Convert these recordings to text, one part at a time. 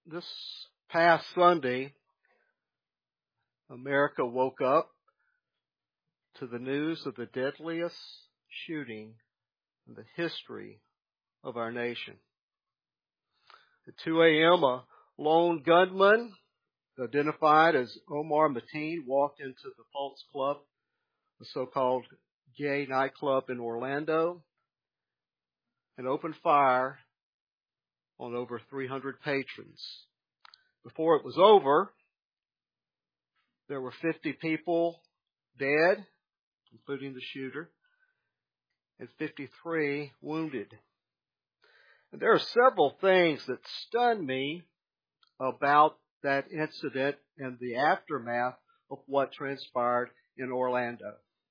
This past Sunday, America woke up to the news of the deadliest shooting in the history of our nation. At 2 a.m., a lone gunman identified as Omar Mateen walked into the Pulse Club, a so-called gay nightclub in Orlando, and opened fire on over 300 patrons. Before it was over, there were 50 people dead, including the shooter, and 53 wounded. And there are several things that stunned me about that incident and the aftermath of what transpired in Orlando.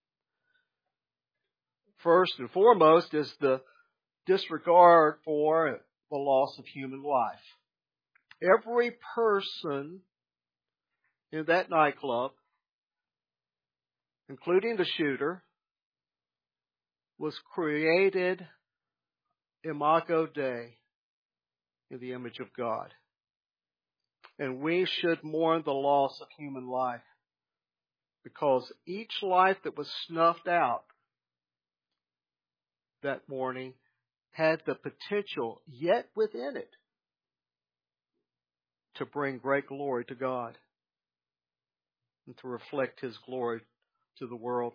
First and foremost is the disregard for the loss of human life. Every person in that nightclub, including the shooter, was created imago Dei, in the image of God. And we should mourn the loss of human life, because each life that was snuffed out that morning had the potential yet within it to bring great glory to God and to reflect His glory to the world.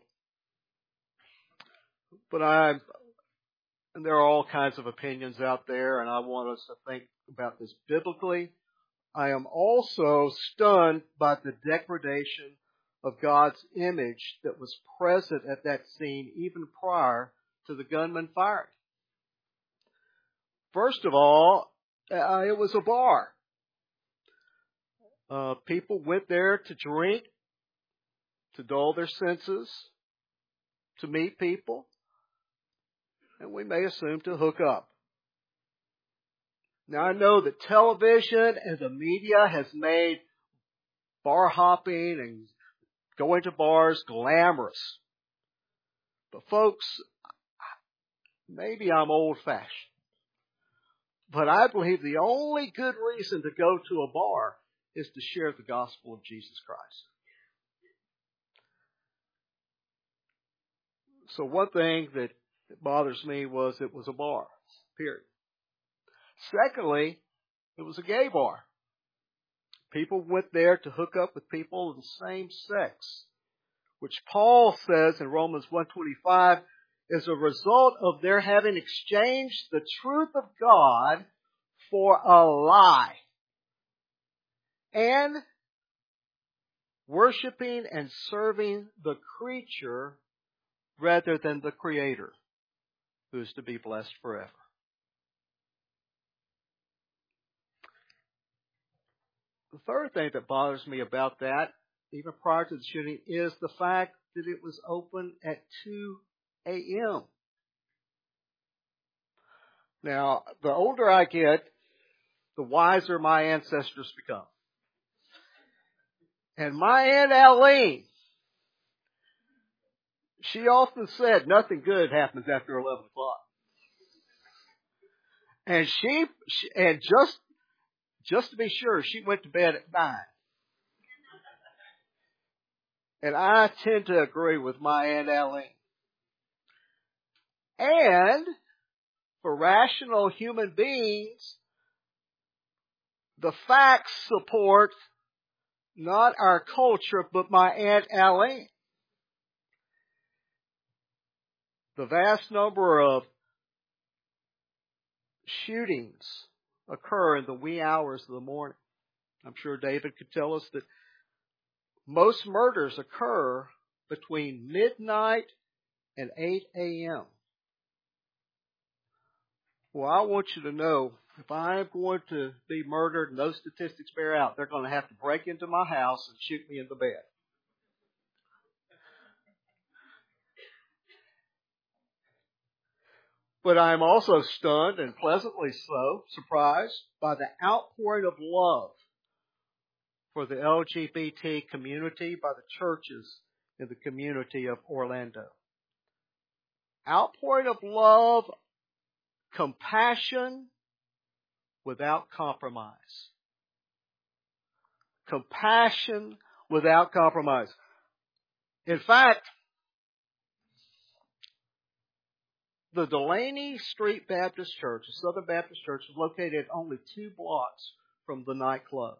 But there are all kinds of opinions out there, and I want us to think about this biblically. I am also stunned by the degradation of God's image that was present at that scene even prior to the gunman firing. First of all, it was a bar. People went there to drink, to dull their senses, to meet people, and we may assume to hook up. Now, I know that television and the media has made bar hopping and going to bars glamorous. But folks, maybe I'm old-fashioned, but I believe the only good reason to go to a bar is to share the gospel of Jesus Christ. So one thing that bothers me was it was a bar, period. Secondly, it was a gay bar. People went there to hook up with people of the same sex, which Paul says in Romans 1:25 is a result of their having exchanged the truth of God for a lie and worshiping and serving the creature rather than the Creator, who is to be blessed forever. The third thing that bothers me about that, even prior to the shooting, is the fact that it was open at 2 a.m. Now, the older I get, the wiser my ancestors become. And my Aunt Aline, she often said nothing good happens after 11 o'clock. And just to be sure, she went to bed at 9. And I tend to agree with my Aunt Aline. And for rational human beings, the facts support not our culture, but my Aunt Aline. The vast number of shootings occur in the wee hours of the morning. I'm sure David could tell us that most murders occur between midnight and 8 a.m. Well, I want you to know, if I am going to be murdered and those statistics bear out, they're going to have to break into my house and shoot me in the bed. But I am also stunned, and pleasantly so, surprised by the outpouring of love for the LGBT community by the churches in the community of Orlando. Outpouring of love, compassion without compromise. compassion without compromise. In fact, the Delaney Street Baptist Church, a Southern Baptist church, is located only 2 blocks from the nightclub.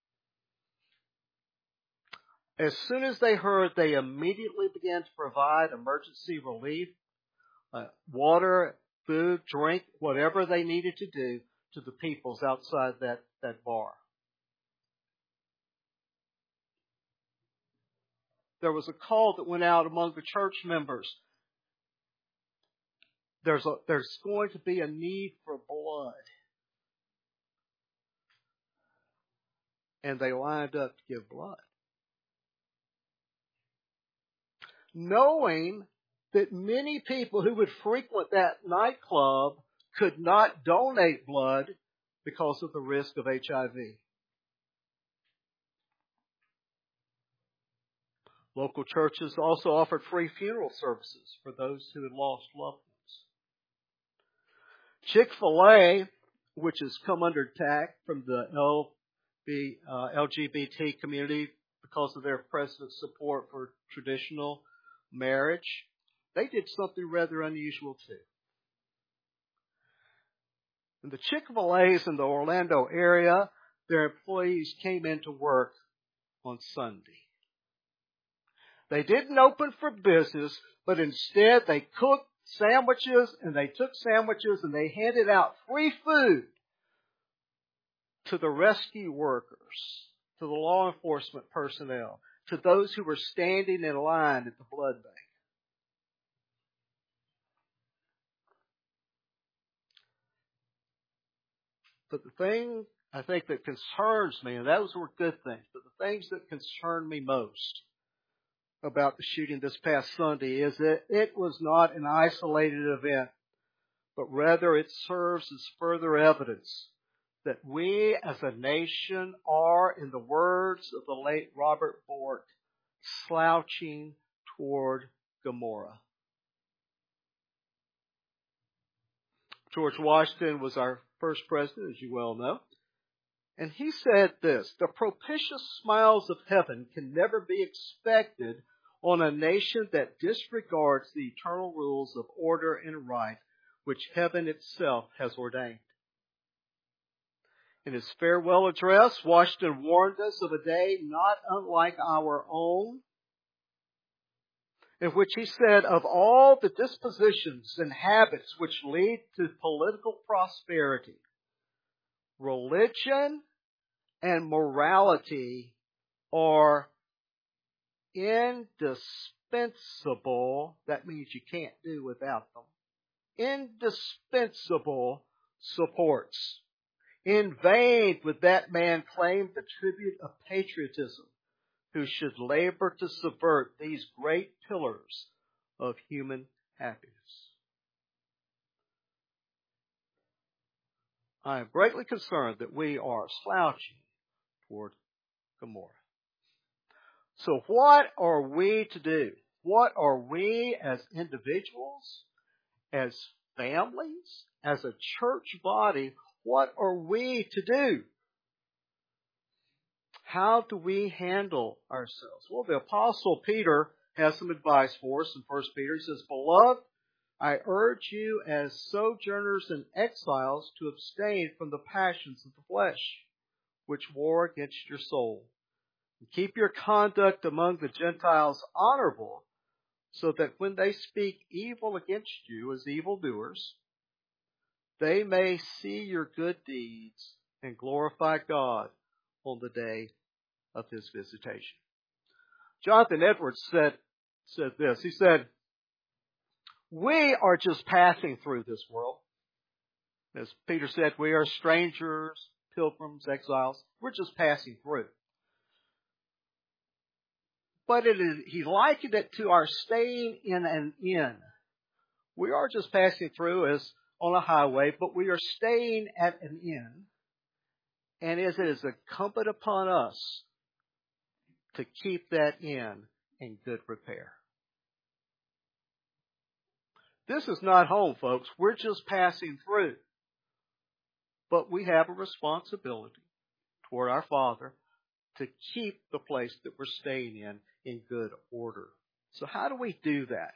As soon as they heard, they immediately began to provide emergency relief, water, food, drink, whatever they needed to do to the peoples outside that bar. There was a call that went out among the church members. There's going to be a need for blood. And they lined up to give blood. Knowing that many people who would frequent that nightclub could not donate blood because of the risk of HIV. Local churches also offered free funeral services for those who had lost loved ones. Chick-fil-A, which has come under attack from the LGBT community because of their president's support for traditional marriage, they did something rather unusual too. In the Chick-fil-A's in the Orlando area, their employees came into work on Sunday. They didn't open for business, but instead they cooked sandwiches and they took sandwiches and they handed out free food to the rescue workers, to the law enforcement personnel, to those who were standing in line at the blood bank. But the thing I think that concerns me, and those were good things, but the things that concern me most about the shooting this past Sunday is that it was not an isolated event, but rather it serves as further evidence that we as a nation are, in the words of the late Robert Bork, slouching toward Gomorrah. George Washington was our first president, as you well know. And he said this: the propitious smiles of heaven can never be expected on a nation that disregards the eternal rules of order and right which heaven itself has ordained. In his farewell address, Washington warned us of a day not unlike our own, in which he said, of all the dispositions and habits which lead to political prosperity, religion and morality are indispensable. That means you can't do without them. Indispensable supports. In vain would that man claim the tribute of patriotism who should labor to subvert these great pillars of human happiness. I am greatly concerned that we are slouching toward Gomorrah. So what are we to do? What are we as individuals, as families, as a church body, what are we to do? How do we handle ourselves? Well, the Apostle Peter has some advice for us in 1 Peter. He says, beloved, I urge you as sojourners and exiles to abstain from the passions of the flesh, which war against your soul. And keep your conduct among the Gentiles honorable, so that when they speak evil against you as evildoers, they may see your good deeds and glorify God on the day of His visitation. Jonathan Edwards said this. He said, we are just passing through this world. As Peter said, we are strangers, pilgrims, exiles. We're just passing through. But he likened it to our staying in an inn. We are just passing through as on a highway, but we are staying at an inn. And it is incumbent upon us to keep that inn in good repair. This is not home, folks. We're just passing through. But we have a responsibility toward our Father to keep the place that we're staying in good order. So how do we do that?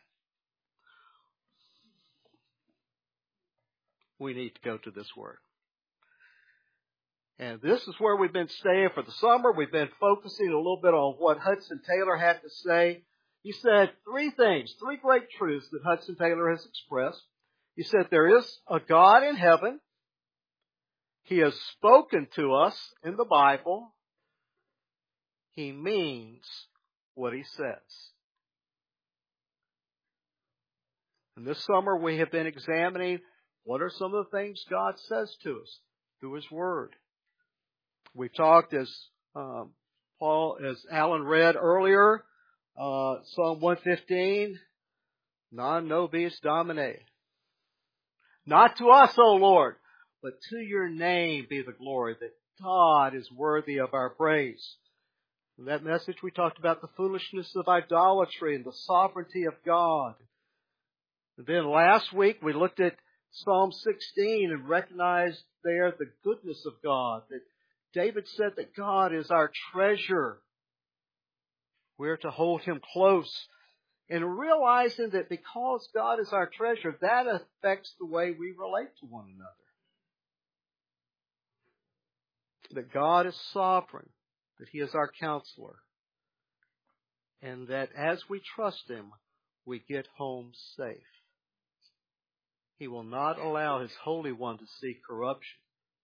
We need to go to this Word. And this is where we've been staying for the summer. We've been focusing a little bit on what Hudson Taylor had to say. He said three things, three great truths that Hudson Taylor has expressed. He said there is a God in heaven. He has spoken to us in the Bible. He means what he says. And this summer we have been examining what are some of the things God says to us through His Word. We've talked as Alan read earlier, Psalm 115, non nobis domine. Not to us, O Lord, but to your name be the glory, that God is worthy of our praise. In that message we talked about the foolishness of idolatry and the sovereignty of God. And then last week we looked at Psalm 16 and recognized there the goodness of God, that David said that God is our treasure. We're to hold Him close. And realizing that because God is our treasure, that affects the way we relate to one another. That God is sovereign, that He is our counselor, and that as we trust Him, we get home safe. He will not allow His Holy One to see corruption.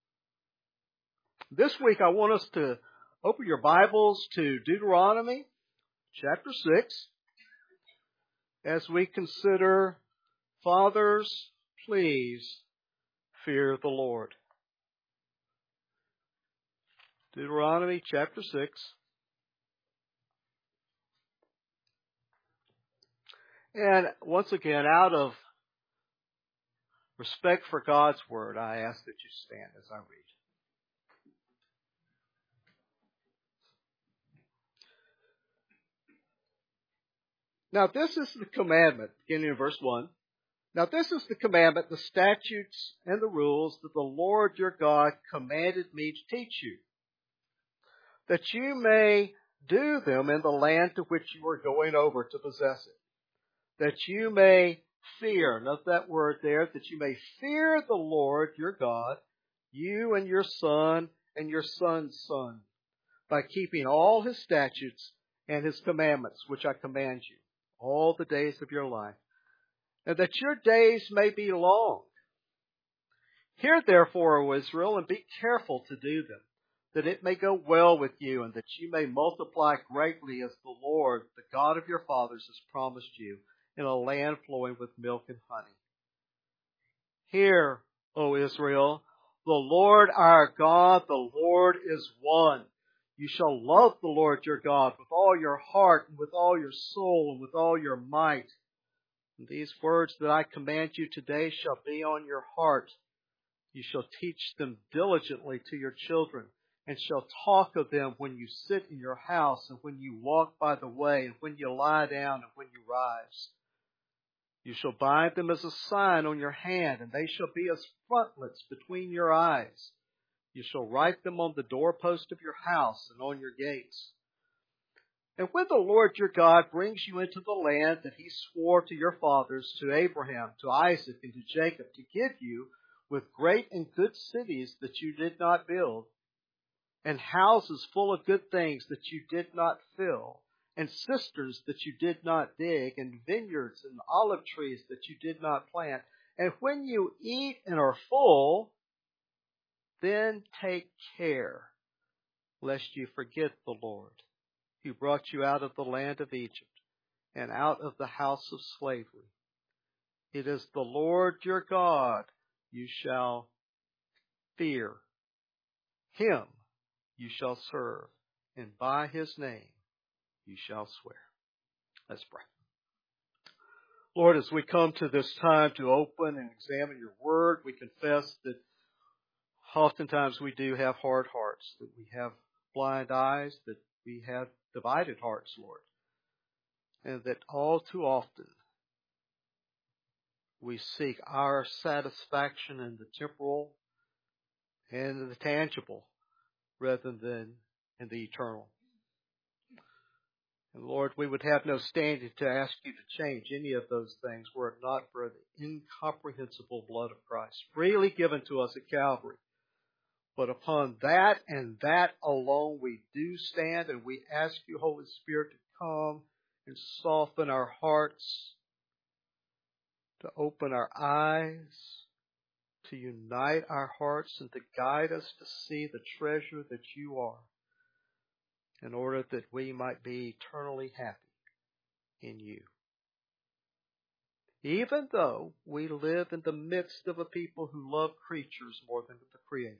This week I want us to open your Bibles to Deuteronomy chapter 6 as we consider, fathers, please fear the Lord. Deuteronomy chapter 6. And once again, out of respect for God's Word, I ask that you stand as I read. Now this is the commandment, beginning in verse 1. Now this is the commandment, the statutes and the rules that the Lord your God commanded me to teach you, that you may do them in the land to which you are going over to possess it, that you may fear, note that word there, that you may fear the Lord your God, you and your son and your son's son, by keeping all His statutes and His commandments, which I command you, all the days of your life, and that your days may be long. Hear therefore, O Israel, and be careful to do them, that it may go well with you, and that you may multiply greatly as the Lord, the God of your fathers, has promised you, in a land flowing with milk and honey. Hear, O Israel, the Lord our God, the Lord is one. You shall love the Lord your God with all your heart and with all your soul and with all your might. And these words that I command you today shall be on your heart. You shall teach them diligently to your children, and shall talk of them when you sit in your house, and when you walk by the way, and when you lie down, and when you rise. You shall bind them as a sign on your hand, and they shall be as frontlets between your eyes. You shall write them on the doorpost of your house and on your gates. And when the Lord your God brings you into the land that He swore to your fathers, to Abraham, to Isaac, and to Jacob, to give you, with great and good cities that you did not build, and houses full of good things that you did not fill, and cisterns that you did not dig, and vineyards and olive trees that you did not plant, and when you eat and are full, then take care lest you forget the Lord, who brought you out of the land of Egypt and out of the house of slavery. It is the Lord your God you shall fear. Him you shall serve, and by His name you shall swear. Let's pray. Lord, as we come to this time to open and examine your word, we confess that oftentimes we do have hard hearts, that we have blind eyes, that we have divided hearts, Lord, and that all too often we seek our satisfaction in the temporal and in the tangible rather than and the eternal. And Lord, we would have no standing to ask you to change any of those things were it not for the incomprehensible blood of Christ, freely given to us at Calvary. But upon that and that alone we do stand, and we ask you, Holy Spirit, to come and soften our hearts, to open our eyes, to unite our hearts, and to guide us to see the treasure that you are, in order that we might be eternally happy in you. Even though we live in the midst of a people who love creatures more than the Creator.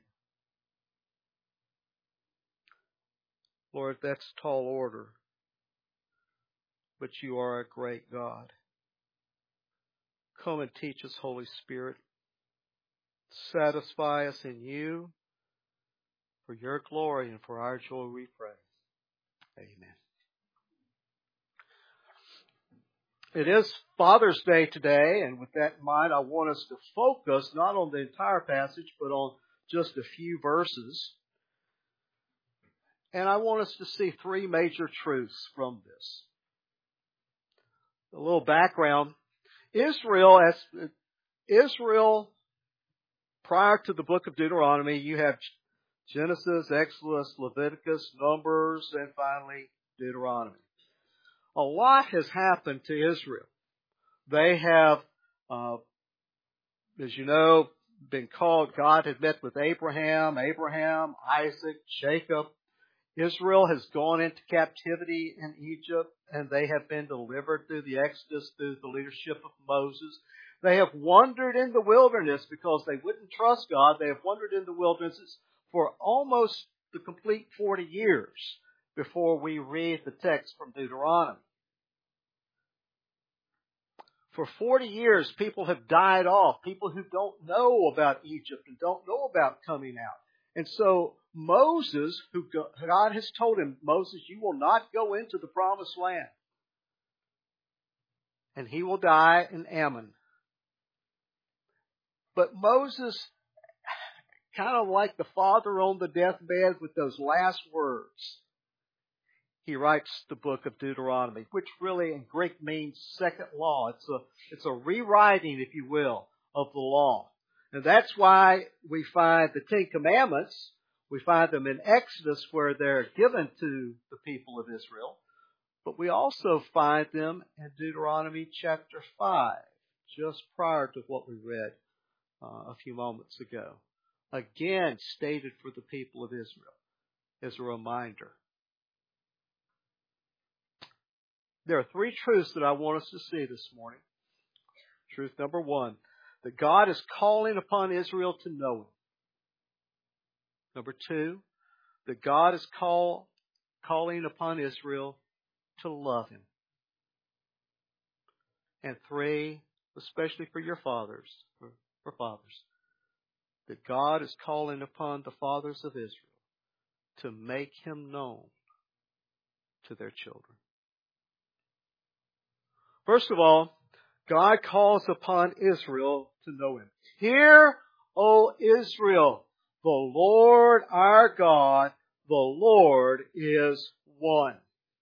Lord, that's tall order, but you are a great God. Come and teach us, Holy Spirit. Satisfy us in you. For your glory and for our joy we pray. Amen. It is Father's Day today, and with that in mind, I want us to focus not on the entire passage, but on just a few verses. And I want us to see three major truths from this. A little background. Israel, prior to the book of Deuteronomy, you have Genesis, Exodus, Leviticus, Numbers, and finally Deuteronomy. A lot has happened to Israel. They have, as you know, been called, God had met with Abraham, Isaac, Jacob. Israel has gone into captivity in Egypt, and they have been delivered through the Exodus, through the leadership of Moses. They have wandered in the wilderness because they wouldn't trust God. They have wandered in the wilderness for almost the complete 40 years before we read the text from Deuteronomy. For 40 years, people have died off, people who don't know about Egypt and don't know about coming out. And so Moses, God has told him, Moses, you will not go into the promised land. And he will die in Ammon. But Moses, kind of like the father on the deathbed with those last words, he writes the book of Deuteronomy, which really in Greek means second law. It's a rewriting, if you will, of the law. And that's why we find the Ten Commandments, we find them in Exodus where they're given to the people of Israel. But we also find them in Deuteronomy chapter 5, just prior to what we read a few moments ago. Again, stated for the people of Israel as a reminder. There are three truths that I want us to see this morning. Truth number one, that God is calling upon Israel to know Him. Number two, that God is calling upon Israel to love Him. And three, especially for your fathers, for fathers, that God is calling upon the fathers of Israel to make Him known to their children. First of all, God calls upon Israel to know Him. Hear, O Israel, the Lord our God, the Lord is one.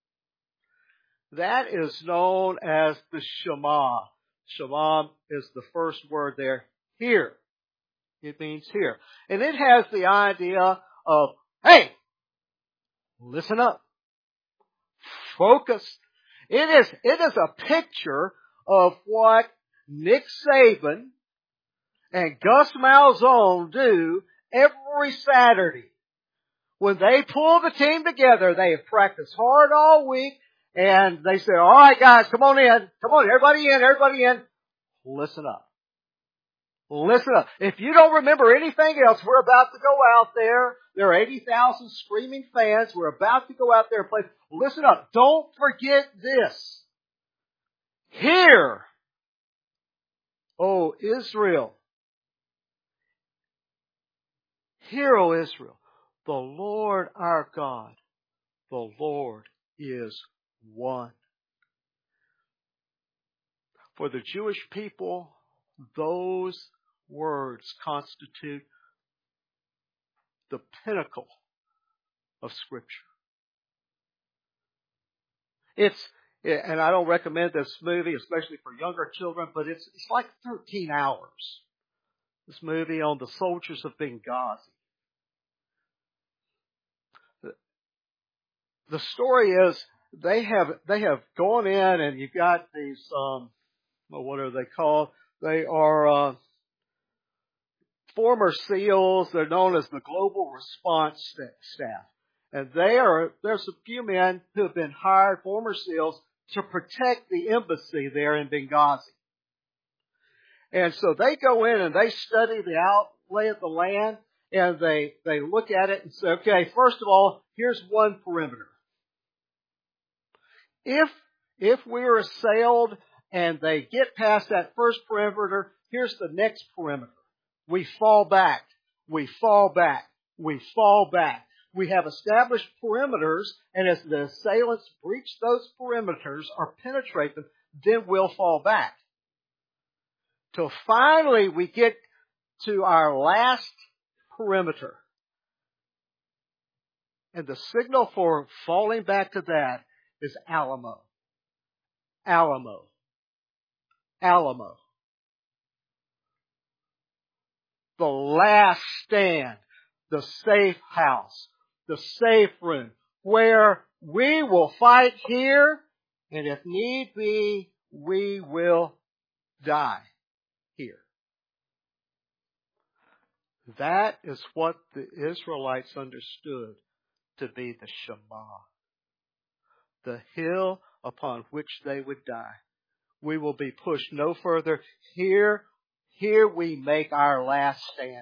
That is known as the Shema. Shema is the first word there, hear. It means hear. And it has the idea of, hey, listen up. Focus. It is a picture of what Nick Saban and Gus Malzahn do every Saturday. When they pull the team together, they have practiced hard all week, and they say, all right, guys, come on in. Come on, everybody in. Listen up. Listen up. If you don't remember anything else, we're about to go out there. There are 80,000 screaming fans. We're about to go out there and play. Listen up. Don't forget this. Hear, O Israel. Hear, O Israel. The Lord our God, the Lord is one. For the Jewish people, those words constitute the pinnacle of Scripture. And I don't recommend this movie, especially for younger children, but it's like 13 hours. This movie on the soldiers of Benghazi. The story is they have gone in, and you've got these what are they called? They are former SEALs. They're known as the Global Response Staff. And there's a few men who have been hired, former SEALs, to protect the embassy there in Benghazi. And so they go in and they study the outlay of the land, and they look at it and say, okay, first of all, here's one perimeter. If we're assailed and they get past that first perimeter, here's the next perimeter. We fall back. We fall back. We fall back. We have established perimeters, and as the assailants breach those perimeters or penetrate them, then we'll fall back. Till finally we get to our last perimeter. And the signal for falling back to that is Alamo. Alamo. Alamo. The last stand. The safe house. The safe room. Where we will fight here, and if need be, we will die here. That is what the Israelites understood to be the Shema. The hill upon which they would die. We will be pushed no further. Here we make our last stand.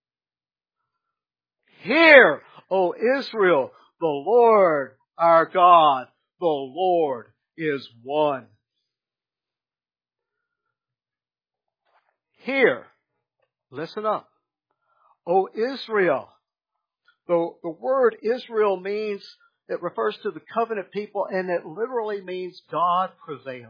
Hear, O Israel, the Lord our God, the Lord is one. Hear, listen up. O Israel. The word Israel means, it refers to the covenant people, and it literally means God prevails.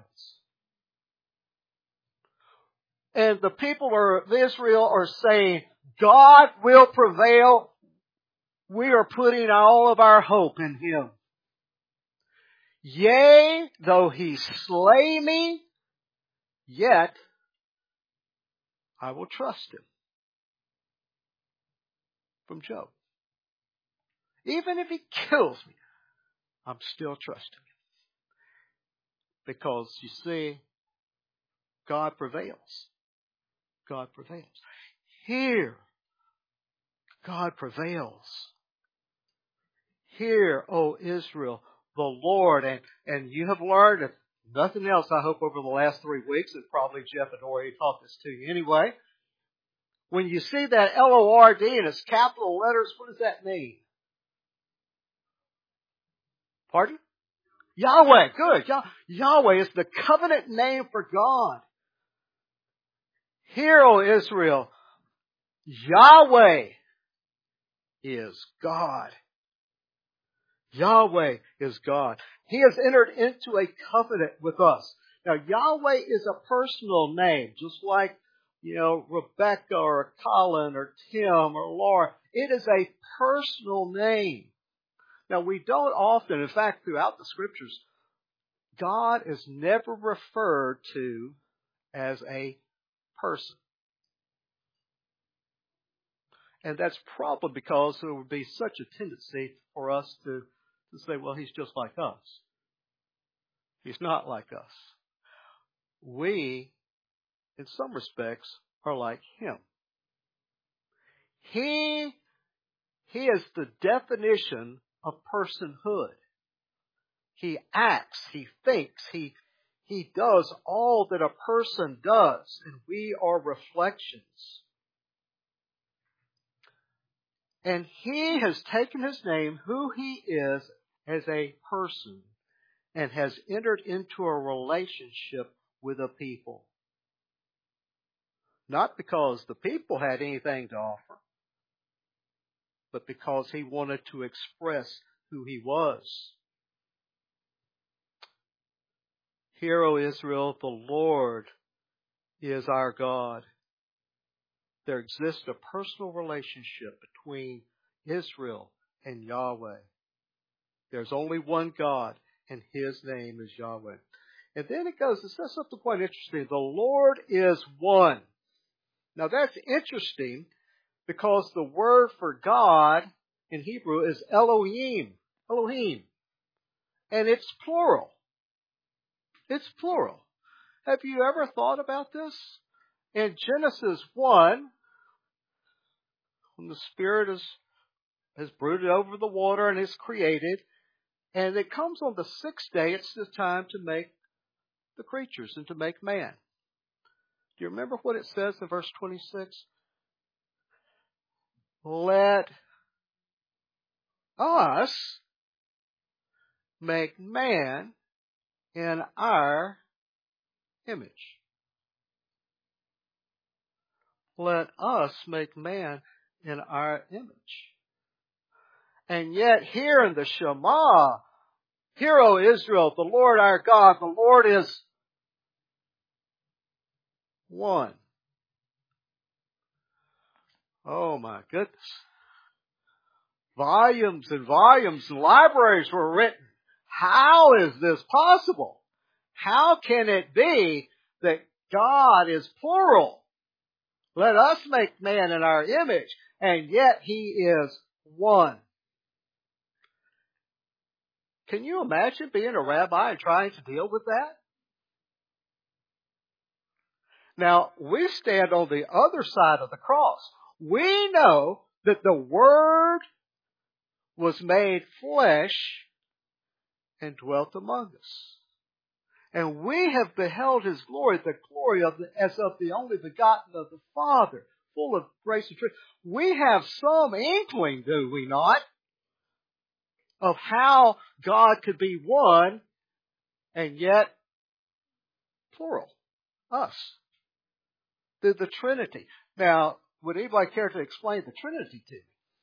And the people of Israel are saying, God will prevail. We are putting all of our hope in Him. Yea, though He slay me, yet I will trust Him. From Job. Even if He kills me, I'm still trusting Him. Because, you see, God prevails. God prevails. Here, God prevails. Hear, O Israel, the Lord. And you have learned, if nothing else, I hope, over the last 3 weeks, and probably Jeff had already taught this to you anyway. When you see that L-O-R-D in its capital letters, what does that mean? Pardon? Yahweh. Good. Yahweh is the covenant name for God. Hear, O Israel, Yahweh is God. Yahweh is God. He has entered into a covenant with us. Now, Yahweh is a personal name, just like, Rebecca or Colin or Tim or Laura. It is a personal name. Now, we don't often, in fact, throughout the Scriptures, God is never referred to as a person. And that's probably because there would be such a tendency for us to say, well, He's just like us. He's not like us. We, in some respects, are like Him. He is the definition of personhood. He acts, He thinks, He does all that a person does, and we are reflections. And He has taken His name, who He is, as a person, and has entered into a relationship with a people. Not because the people had anything to offer, but because He wanted to express who He was. Hear, O Israel, the Lord is our God. There exists a personal relationship between Israel and Yahweh. There's only one God. and His name is Yahweh. And then it says something quite interesting. The Lord is one. Now that's interesting because the word for God in Hebrew is Elohim. Elohim. And it's plural. It's plural. Have you ever thought about this? In Genesis 1, when the Spirit has brooded over the water and is created, and it comes on the sixth day, it's the time to make the creatures and to make man. Do you remember what it says in verse 26? Let us make man in our image. Let us make man in our image. And yet here in the Shema, hear, O Israel, the Lord our God, the Lord is one. Oh my goodness. Volumes and volumes and libraries were written. How is this possible? How can it be that God is plural? Let us make man in our image, and yet He is one. Can you imagine being a rabbi and trying to deal with that? Now, we stand on the other side of the cross. We know that the Word was made flesh and dwelt among us. And we have beheld His glory, the glory as of the only begotten of the Father, full of grace and truth. We have some inkling, do we not, of how God could be one and yet plural, us. The Trinity. Now, would anybody care to explain the Trinity to me?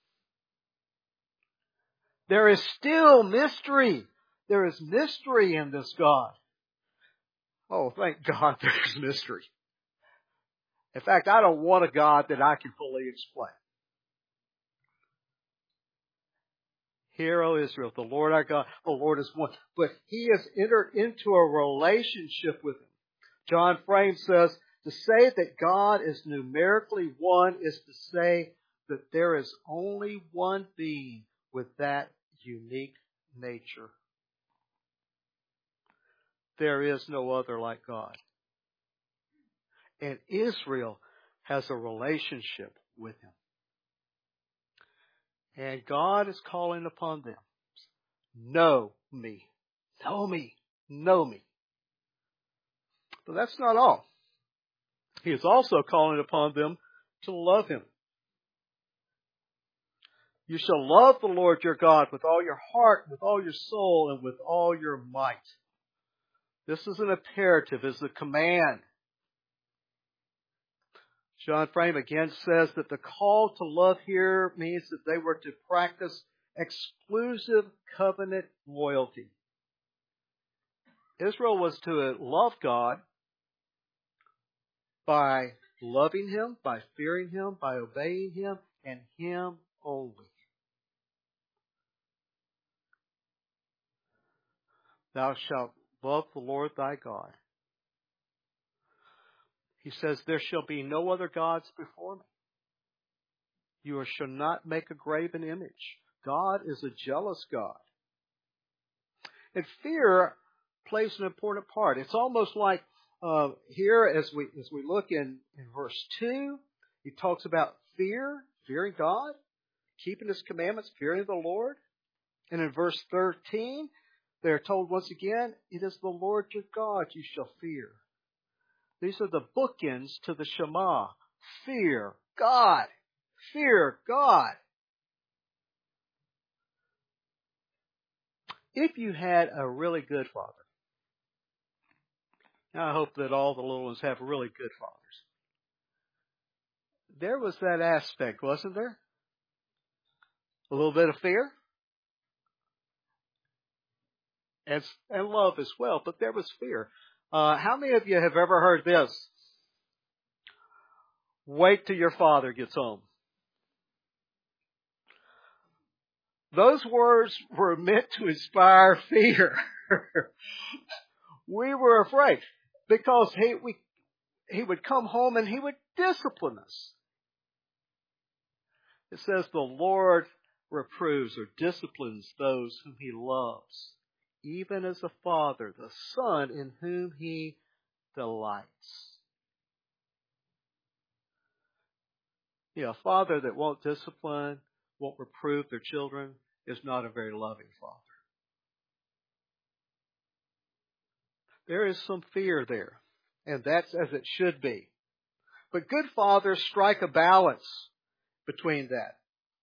There is still mystery. There is mystery in this God. Oh, thank God there's mystery. In fact, I don't want a God that I can fully explain. Hear, O Israel, the Lord our God, the Lord is one. But He has entered into a relationship with him. John Frame says, to say that God is numerically one is to say that there is only one being with that unique nature. There is no other like God. And Israel has a relationship with Him. And God is calling upon them. Know me. Know me. Know me. But that's not all. He is also calling upon them to love Him. You shall love the Lord your God with all your heart, with all your soul, and with all your might. This is an imperative, it's a command. John Frame again says that the call to love here means that they were to practice exclusive covenant loyalty. Israel was to love God by loving Him, by fearing Him, by obeying Him, and Him only. Thou shalt love the Lord thy God. He says, there shall be no other gods before me. You shall not make a graven image. God is a jealous God. And fear plays an important part. It's almost like here as we look in verse 2, he talks about fearing God, keeping His commandments, fearing the Lord. And in verse 13, they're told once again, it is the Lord your God you shall fear. These are the bookends to the Shema. Fear God. Fear God. If you had a really good father, and I hope that all the little ones have really good fathers, there was that aspect, wasn't there? A little bit of fear. And love as well, but there was fear. How many of you have ever heard this? Wait till your father gets home. Those words were meant to inspire fear. We were afraid because he would come home and he would discipline us. It says the Lord reproves or disciplines those whom he loves, even as a father, the son in whom he delights. You know, a father that won't discipline, won't reprove their children is not a very loving father. There is some fear there, and that's as it should be. But good fathers strike a balance between that.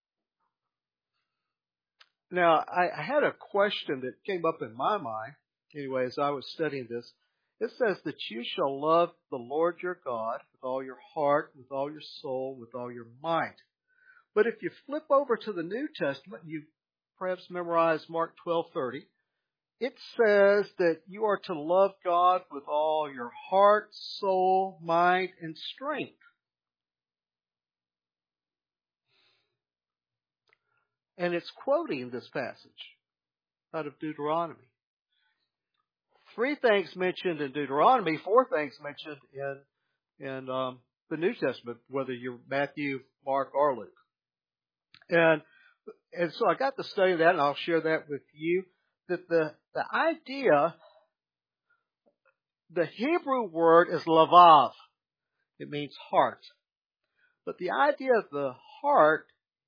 Now, I had a question that came up in my mind, anyway, as I was studying this. It says that you shall love the Lord your God with all your heart, with all your soul, with all your might. But if you flip over to the New Testament, you perhaps memorize Mark 12:30, it says that you are to love God with all your heart, soul, mind, and strength. And it's quoting this passage out of Deuteronomy. 3 things mentioned in Deuteronomy, 4 things mentioned in the New Testament, whether you're Matthew, Mark, or Luke. And so I got to study that, and I'll share that with you, that the idea, the Hebrew word is lavav. It means heart. But the idea of the heart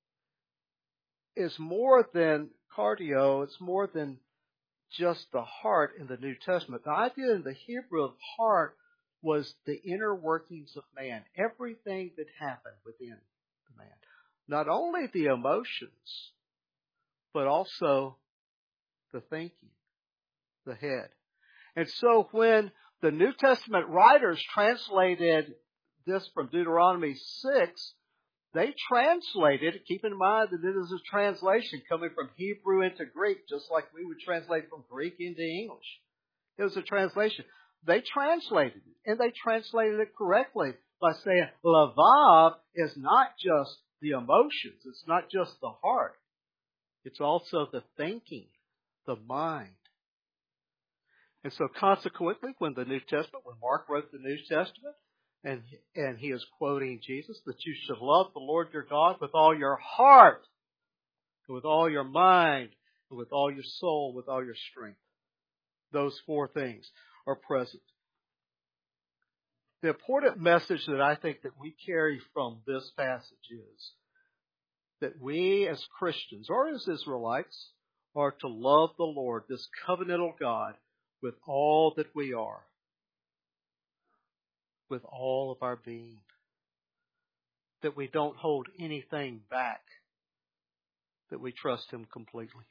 is more than cardio. It's more than just the heart in the New Testament. The idea in the Hebrew of heart was the inner workings of man. Everything that happened within the man. Not only the emotions, but also the thinking, the head. And so when the New Testament writers translated this from Deuteronomy 6, they translated, keep in mind that it is a translation coming from Hebrew into Greek, just like we would translate from Greek into English. It was a translation. They translated it, and they translated it correctly by saying, lavav is not just the emotions. It's not just the heart. It's also the thinking, the mind. And so consequently, when Mark wrote the New Testament, and he is quoting Jesus, that you should love the Lord your God with all your heart, with all your mind, and with all your soul, with all your strength. Those 4 things are present. The important message that I think that we carry from this passage is that we as Christians, or as Israelites, are to love the Lord, this covenantal God, with all that we are, with all of our being. That we don't hold anything back, that we trust Him completely.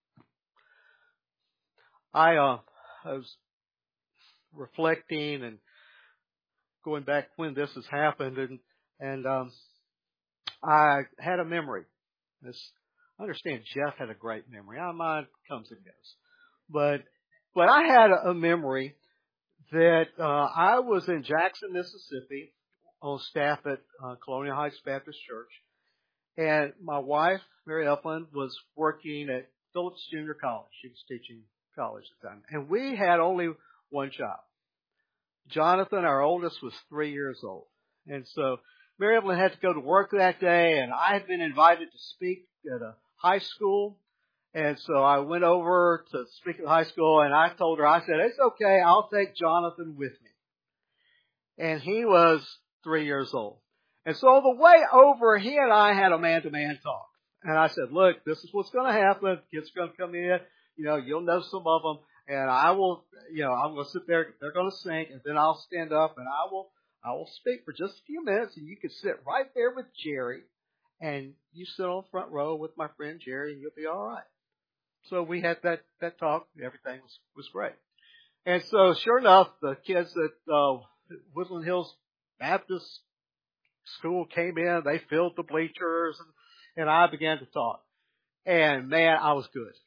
I was reflecting and going back when this has happened, and I had a memory. I understand Jeff had a great memory. Mine comes and goes, but I had a memory that I was in Jackson, Mississippi, on staff at Colonial Heights Baptist Church, and my wife, Mary Upland, was working at Phillips Junior College. She was teaching college at the time, and we had only one child. Jonathan, our oldest, was 3 years old, and so Mary Upland had to go to work that day, and I had been invited to speak at a high school. And so I went over to speak at the high school, and I told her, I said, it's okay, I'll take Jonathan with me. And he was 3 years old. And so the way over, he and I had a man-to-man talk. And I said, look, this is what's going to happen. Kids are going to come in. You'll know some of them. And I'm going to sit there. They're going to sing. And then I'll stand up and I will speak for just a few minutes. And you can sit right there with Jerry. And you sit on the front row with my friend Jerry, and you'll be all right. So we had that talk. Everything was great. And so sure enough, the kids at Woodland Hills Baptist School came in. They filled the bleachers, and I began to talk. And man, I was good.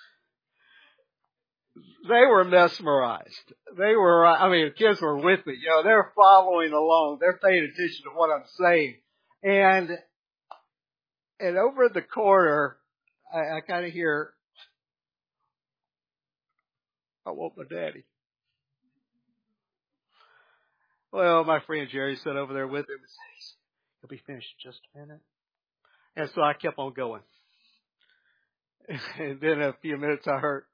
They were mesmerized. The kids were with me. They're following along. They're paying attention to what I'm saying. And over in the corner, I kind of hear, I want my daddy. Well, my friend Jerry sat over there with him and said, he'll be finished in just a minute. And so I kept on going. And then in a few minutes I heard,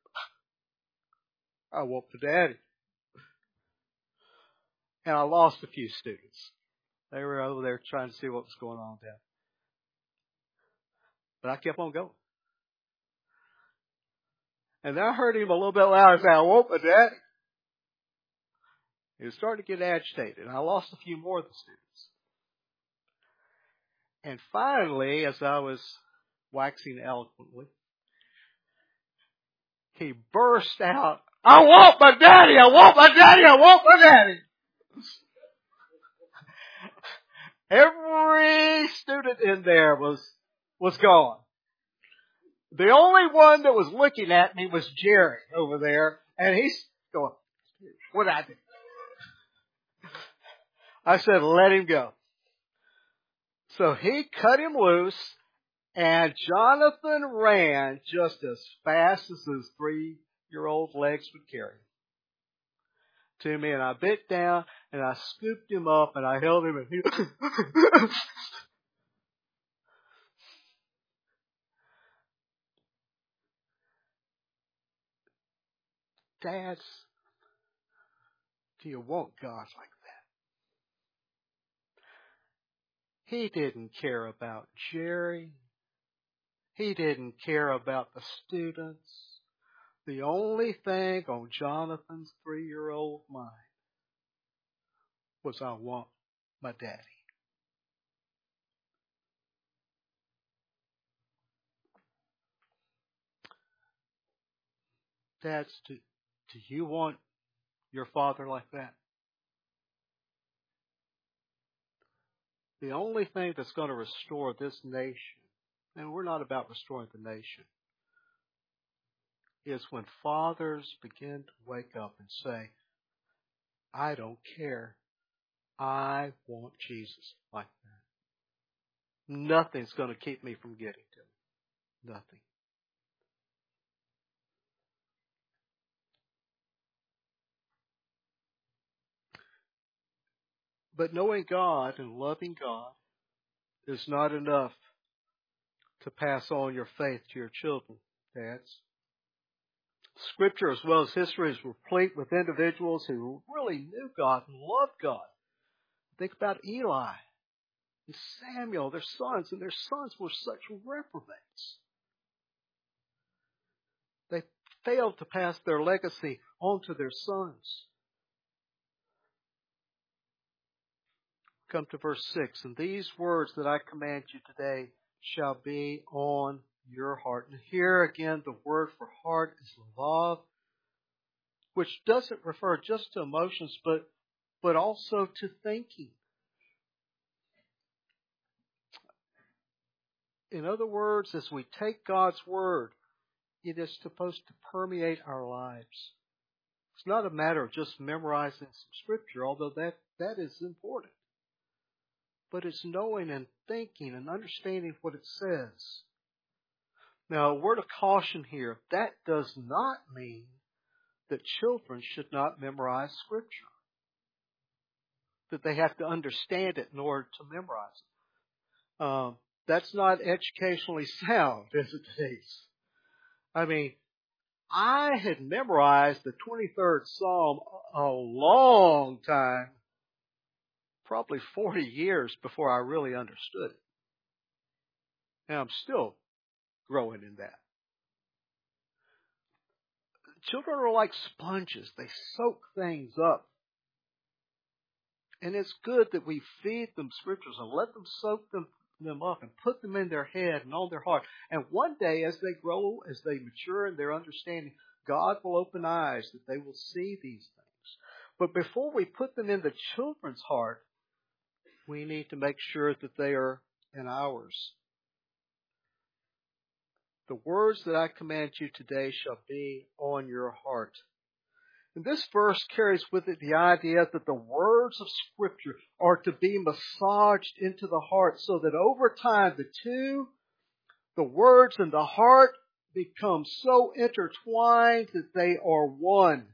I want my daddy. And I lost a few students. They were over there trying to see what was going on there. But I kept on going. And then I heard him a little bit louder say, I want my daddy. He was starting to get agitated. And I lost a few more of the students. And finally, as I was waxing eloquently, he burst out, I want my daddy! I want my daddy! I want my daddy! Every student in there was gone. The only one that was looking at me was Jerry over there, and he's going, what did I do? I said, let him go. So he cut him loose, and Jonathan ran just as fast as his 3-year-old legs would carry him to me, and I bent down, and I scooped him up, and I held him, and he Dads, do you want God like that? He didn't care about Jerry. He didn't care about the students. The only thing on Jonathan's 3-year-old mind was, I want my daddy. Dads, do you want your father like that? The only thing that's going to restore this nation, and we're not about restoring the nation, is when fathers begin to wake up and say, I don't care. I want Jesus like that. Nothing's going to keep me from getting to him. Nothing. But knowing God and loving God is not enough to pass on your faith to your children, dads. Scripture, as well as history, is replete with individuals who really knew God and loved God. Think about Eli and Samuel, their sons, and their sons were such reprobates. They failed to pass their legacy on to their sons. Come to verse 6. And these words that I command you today shall be on your heart. And here again, the word for heart is lavav, which doesn't refer just to emotions, but also to thinking. In other words, as we take God's word, it is supposed to permeate our lives. It's not a matter of just memorizing some scripture, although that is important. But it's knowing and thinking and understanding what it says. Now, a word of caution here. That does not mean that children should not memorize scripture. That they have to understand it in order to memorize it. That's not educationally sound, as it is. I mean, I had memorized the 23rd Psalm a long time, probably 40 years before I really understood it. And I'm still growing in that. Children are like sponges. They soak things up. And it's good that we feed them scriptures and let them soak them up and put them in their head and on their heart. And one day, as they grow, as they mature in their understanding, God will open eyes that they will see these things. But before we put them in the children's heart, we need to make sure that they are in ours. The words that I command you today shall be on your heart. And this verse carries with it the idea that the words of Scripture are to be massaged into the heart so that over time the words and the heart become so intertwined that they are one.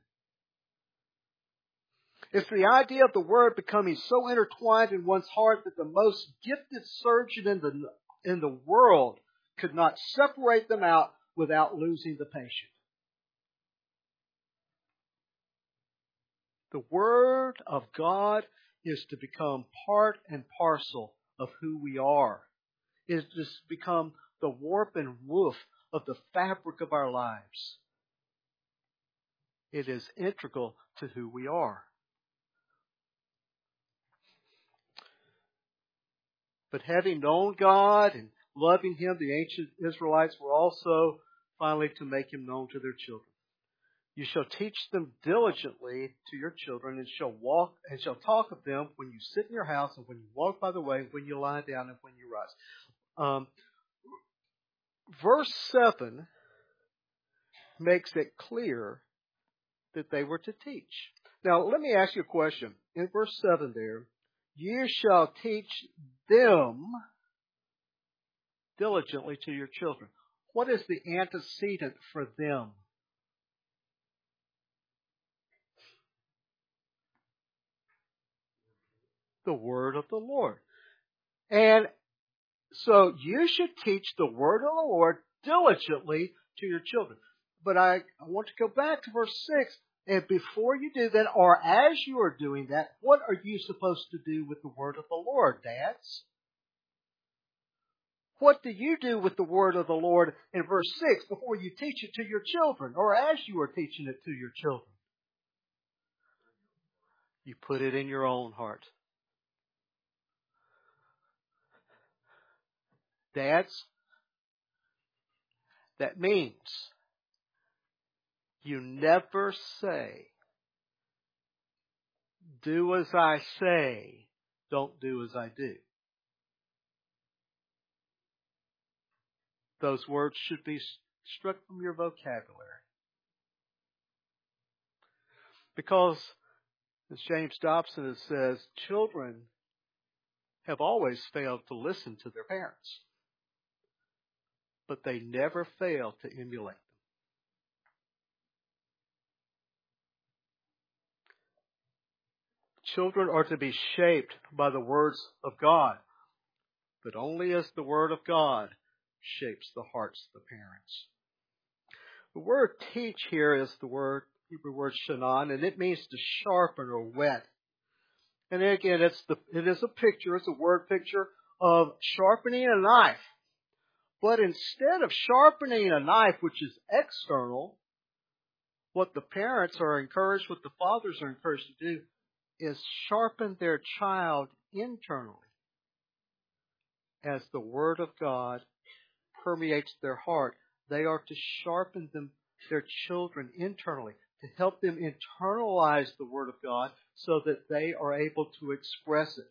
It's the idea of the Word becoming so intertwined in one's heart that the most gifted surgeon in the world could not separate them out without losing the patient. The Word of God is to become part and parcel of who we are. It is to become the warp and woof of the fabric of our lives. It is integral to who we are. But having known God and loving Him, the ancient Israelites were also finally to make Him known to their children. You shall teach them diligently to your children, and shall talk of them when you sit in your house, and when you walk by the way, when you lie down, and when you rise. Verse 7 makes it clear that they were to teach. Now, let me ask you a question. In verse 7 there, you shall teach them diligently to your children. What is the antecedent for them? The word of the Lord. And so you should teach the word of the Lord diligently to your children. But I want to go back to verse 6. And before you do that, or as you are doing that, what are you supposed to do with the word of the Lord, dads? What do you do with the word of the Lord in verse 6 before you teach it to your children, or as you are teaching it to your children? You put it in your own heart. Dads, that means you never say, do as I say, don't do as I do. Those words should be struck from your vocabulary. Because, as James Dobson says, children have always failed to listen to their parents, but they never fail to emulate them. Children are to be shaped by the words of God, but only as the Word of God shapes the hearts of the parents. The word teach here is the Hebrew word shanan, and it means to sharpen or whet. And again, it is a picture, it's a word picture of sharpening a knife. But instead of sharpening a knife, which is external, what the parents are encouraged, what the fathers are encouraged to do, is sharpen their child internally as the Word of God permeates their heart. They are to sharpen their children internally, to help them internalize the Word of God so that they are able to express it.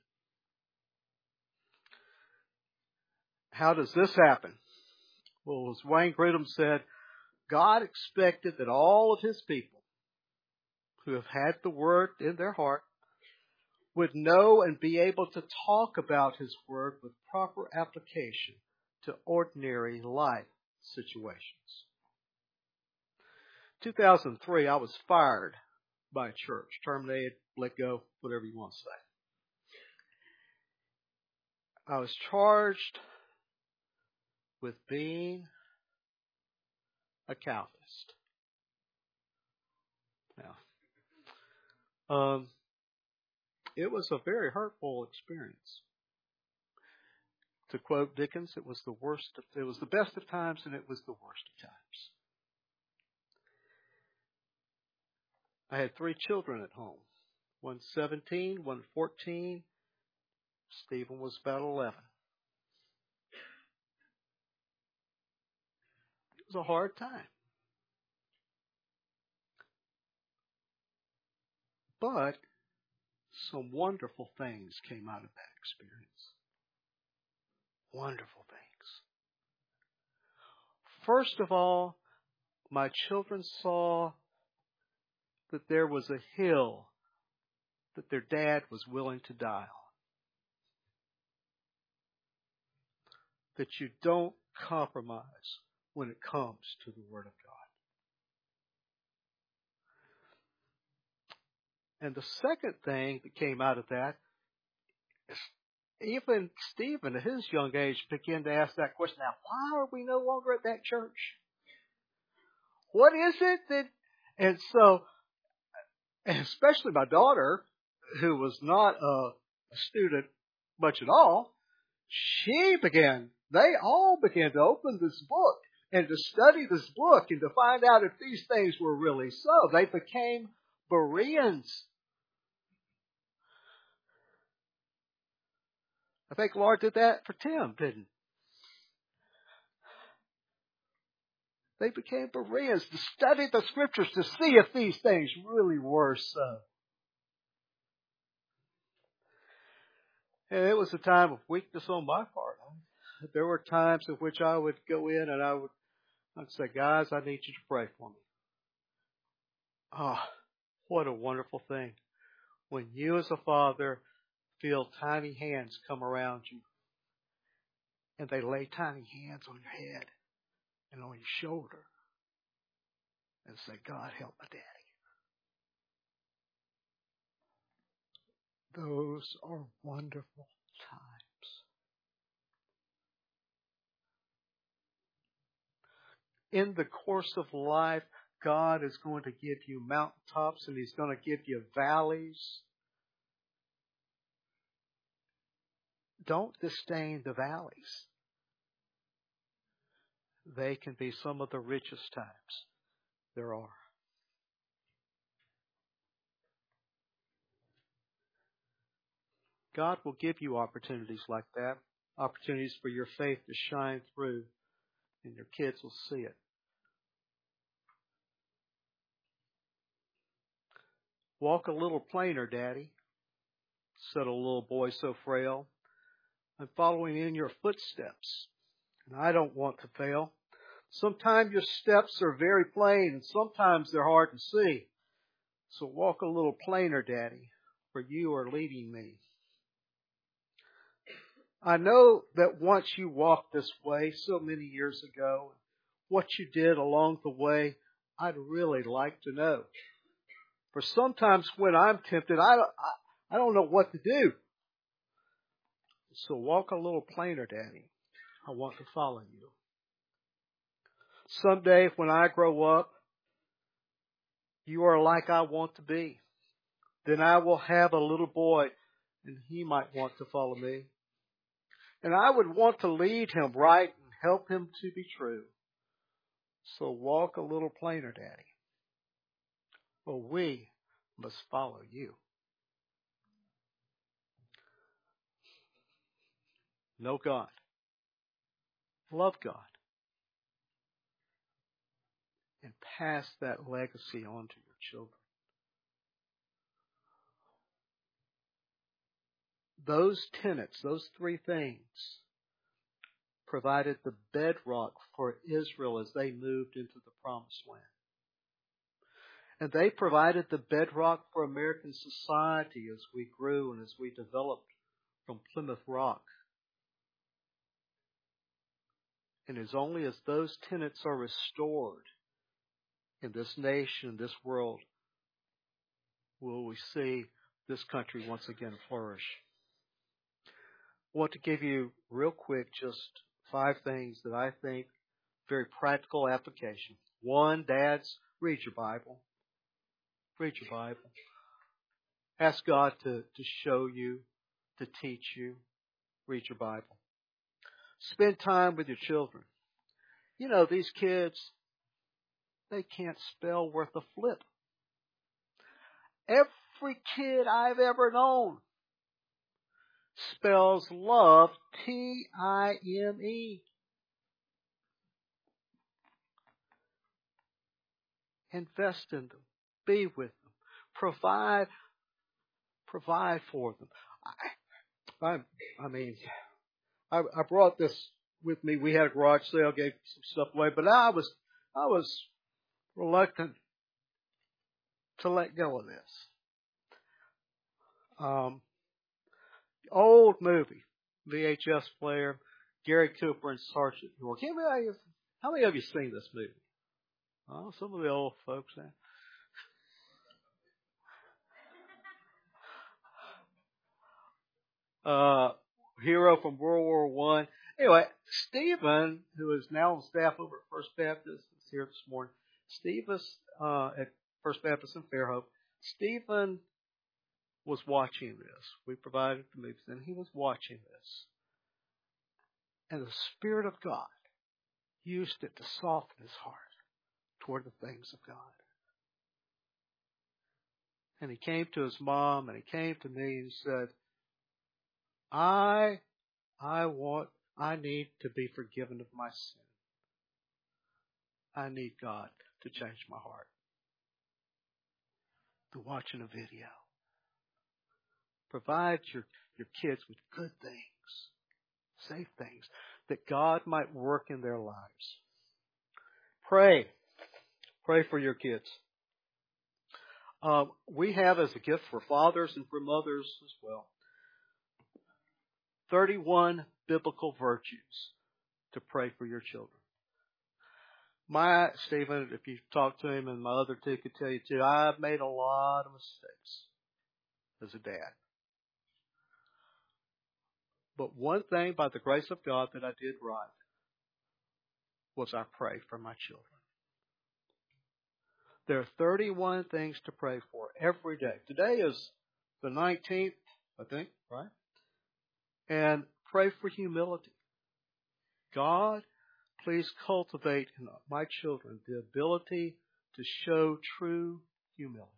How does this happen? Well, as Wayne Grudem said, God expected that all of His people who have had the Word in their heart would know and be able to talk about His Word with proper application to ordinary life situations. 2003, I was fired by a church, terminated, let go, whatever you want to say. I was charged with being a Calvinist. Now, it was a very hurtful experience. To quote Dickens, it was the best of times and it was the worst of times. I had 3 children at home. One 17, one 14. Stephen was about 11. It was a hard time. But some wonderful things came out of that experience. Wonderful things. First of all, my children saw that there was a hill that their dad was willing to die on. That you don't compromise when it comes to the Word of God. And the second thing that came out of that is even Stephen at his young age began to ask that question. Now, why are we no longer at that church? What is it that... And so, and especially my daughter, who was not a student much at all, they all began to open this book and to study this book and to find out if these things were really so. They became Bereans. I think the Lord did that for Tim, didn't he? They became Bereans to study the Scriptures to see if these things really were so. And it was a time of weakness on my part. There were times in which I would go in and I'd say, guys, I need you to pray for me. Oh, what a wonderful thing. When you as a father feel tiny hands come around you and they lay tiny hands on your head and on your shoulder and say, God, help my daddy. Those are wonderful times. In the course of life, God is going to give you mountaintops and He's going to give you valleys. Don't disdain the valleys. They can be some of the richest times there are. God will give you opportunities like that, opportunities for your faith to shine through, and your kids will see it. Walk a little plainer, Daddy, said a little boy so frail. I'm following in your footsteps, and I don't want to fail. Sometimes your steps are very plain, and sometimes they're hard to see. So walk a little plainer, Daddy, for you are leading me. I know that once you walked this way so many years ago, what you did along the way, I'd really like to know. For sometimes when I'm tempted, I don't know what to do. So walk a little plainer, Daddy. I want to follow you. Someday when I grow up, you are like I want to be. Then I will have a little boy, and he might want to follow me. And I would want to lead him right and help him to be true. So walk a little plainer, Daddy. For we must follow you. Know God. Love God. And pass that legacy on to your children. Those tenets, those three things, provided the bedrock for Israel as they moved into the Promised Land. And they provided the bedrock for American society as we grew and as we developed from Plymouth Rock. And it's only as those tenets are restored in this nation, this world, will we see this country once again flourish. I want to give you real quick just 5 things that I think very practical application. 1, dads, read your Bible. Read your Bible. Ask God to show you, to teach you. Read your Bible. Spend time with your children. You know, these kids, they can't spell worth a flip. Every kid I've ever known spells love T-I-M-E. Invest in them. Be with them. Provide for them. I brought this with me. We had a garage sale, gave some stuff away, but I was reluctant to let go of this. Old movie, VHS player, Gary Cooper and Sergeant York. How many of you seen this movie? Oh, some of the old folks there. Hero from World War One. Anyway, Stephen, who is now on staff over at First Baptist, is here this morning. Stephen at First Baptist in Fairhope. Stephen was watching this. We provided the movies, and he was watching this. And the Spirit of God used it to soften his heart toward the things of God. And he came to his mom, and he came to me and said, I need to be forgiven of my sin. I need God to change my heart. Through watching a video. Provide your kids with good things, safe things, that God might work in their lives. Pray. Pray for your kids. We have as a gift for fathers and for mothers as well, 31 biblical virtues to pray for your children. Stephen, if you talk to him, and my other two could tell you too, I've made a lot of mistakes as a dad. But one thing, by the grace of God, that I did right was I prayed for my children. There are 31 things to pray for every day. Today is the 19th, I think, right? And pray for humility. God, please cultivate in my children the ability to show true humility.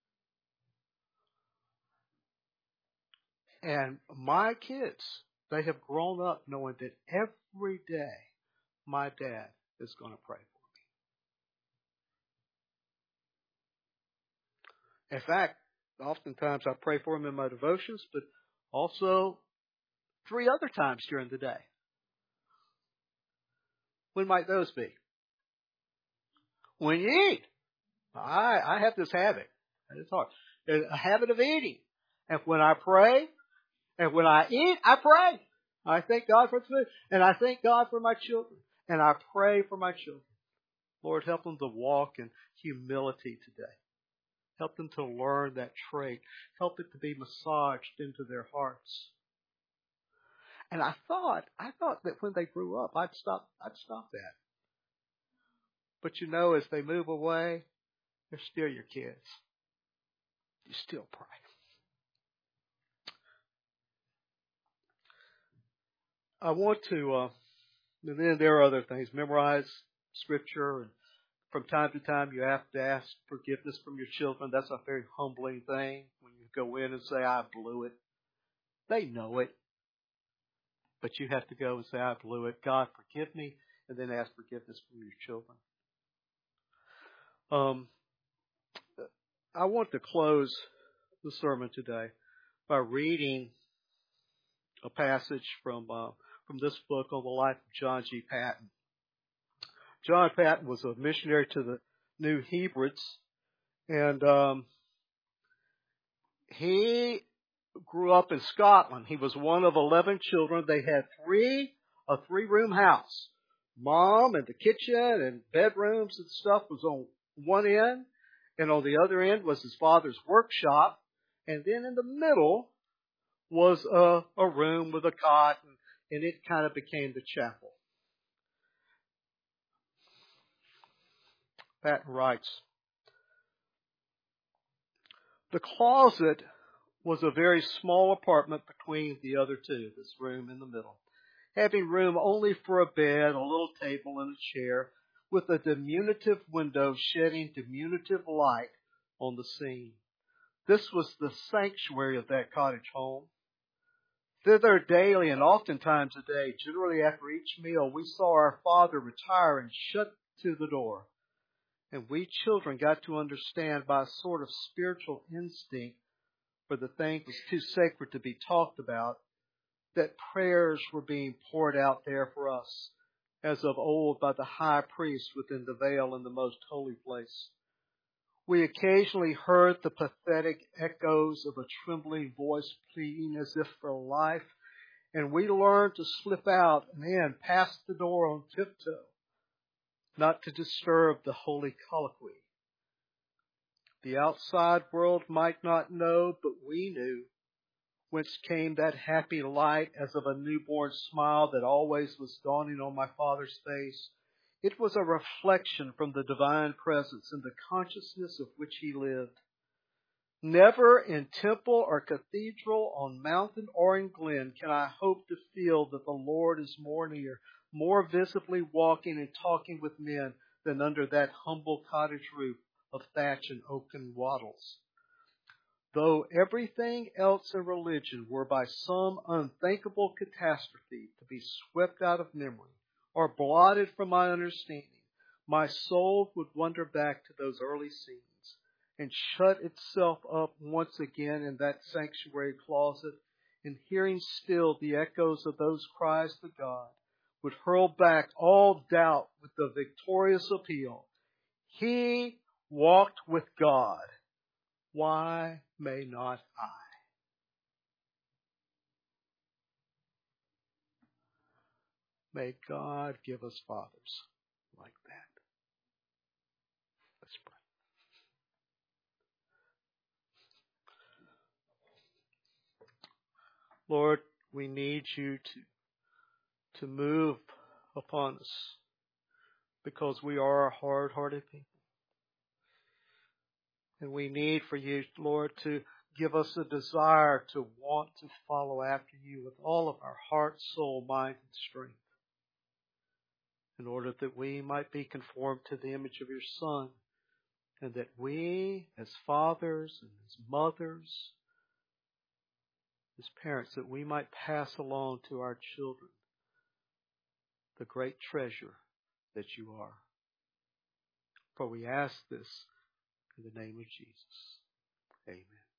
And my kids, they have grown up knowing that every day my dad is going to pray for me. In fact, oftentimes I pray for him in my devotions, but also 3 other times during the day. When might those be? When you eat. I have this habit, and it's hard, a habit of eating. And when I pray, and when I eat, I pray. I thank God for food, and I thank God for my children, and I pray for my children. Lord, help them to walk in humility today. Help them to learn that trait. Help it to be massaged into their hearts. And I thought that when they grew up, I'd stop that. But as they move away, they're still your kids. You still pray. I want to, and then there are other things. Memorize Scripture, and from time to time you have to ask forgiveness from your children. That's a very humbling thing when you go in and say, I blew it. They know it. But you have to go and say, I blew it. God, forgive me, and then ask forgiveness from your children. I want to close the sermon today by reading a passage from this book on the life of John G. Paton. John Paton was a missionary to the New Hebrides, and he grew up in Scotland. He was one of 11 children. They had a 3-room house. Mom and the kitchen and bedrooms and stuff was on one end, and on the other end was his father's workshop, and then in the middle was a room with a cot, and it kind of became the chapel. Paton writes, the closet was a very small apartment between the other two, this room in the middle, having room only for a bed, a little table, and a chair, with a diminutive window shedding diminutive light on the scene. This was the sanctuary of that cottage home. Thither daily and oftentimes a day, generally after each meal, we saw our father retire and shut to the door. And we children got to understand by a sort of spiritual instinct, for the thing was too sacred to be talked about, that prayers were being poured out there for us, as of old by the high priest within the veil in the most holy place. We occasionally heard the pathetic echoes of a trembling voice pleading as if for life, and we learned to slip out and in past the door on tiptoe not to disturb the holy colloquy. The outside world might not know, but we knew, whence came that happy light as of a newborn smile that always was dawning on my Father's face. It was a reflection from the divine presence and the consciousness of which he lived. Never in temple or cathedral, on mountain or in glen, can I hope to feel that the Lord is more near, more visibly walking and talking with men than under that humble cottage roof of thatch and oaken wattles. Though everything else in religion were by some unthinkable catastrophe to be swept out of memory or blotted from my understanding, my soul would wander back to those early scenes and shut itself up once again in that sanctuary closet, and hearing still the echoes of those cries to God, would hurl back all doubt with the victorious appeal, He walked with God. Why may not I? May God give us fathers like that. Let's pray. Lord, we need you to move upon us because we are a hard-hearted people. And we need for you, Lord, to give us a desire to want to follow after you with all of our heart, soul, mind, and strength, in order that we might be conformed to the image of your Son, and that we, as fathers and as mothers, as parents, that we might pass along to our children the great treasure that you are. For we ask this in the name of Jesus. Amen.